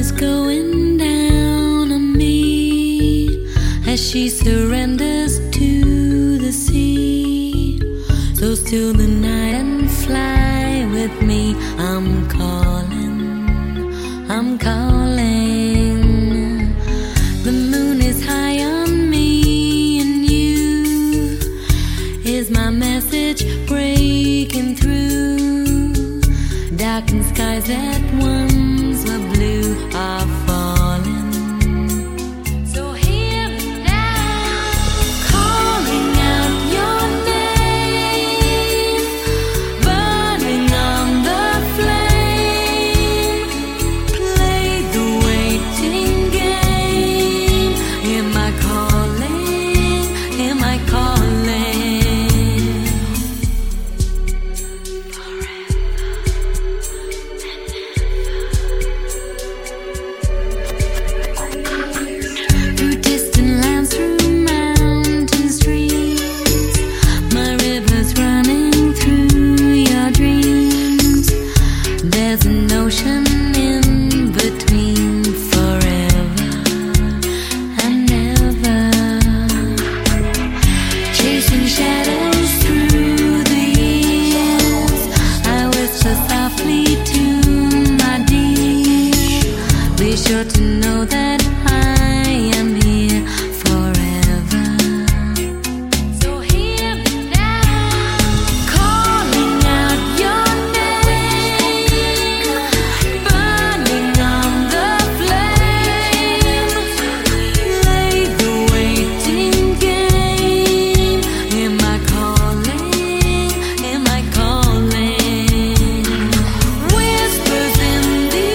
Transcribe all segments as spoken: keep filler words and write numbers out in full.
is going down on me as she surrenders to the sea. So still the night and fly with me. I'm calling, I'm calling. The moon is high on me and you. Is my message breaking through? Darkened skies that once were blue are falling. So hear me now, calling out your name, burning on the flame. Play the waiting game. Am I calling? Am I calling? Sure to know that I am here forever. So hear me now, calling out your name, burning on the flame. Play the waiting game. Am I calling? Am I calling? Whispers in the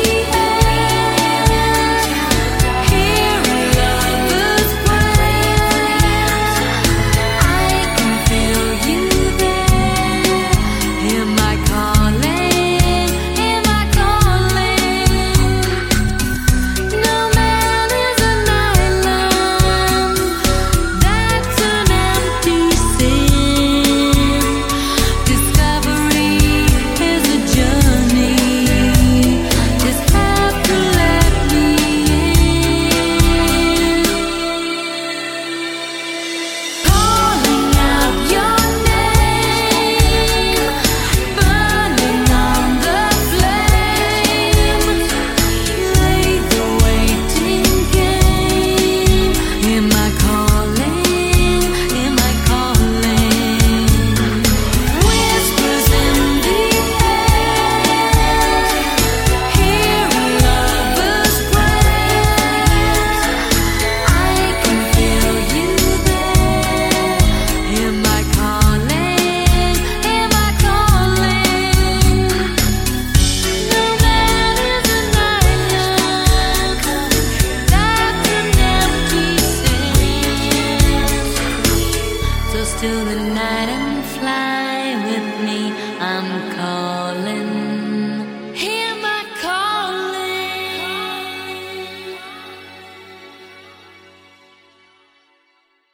till the night and fly with me. I'm calling.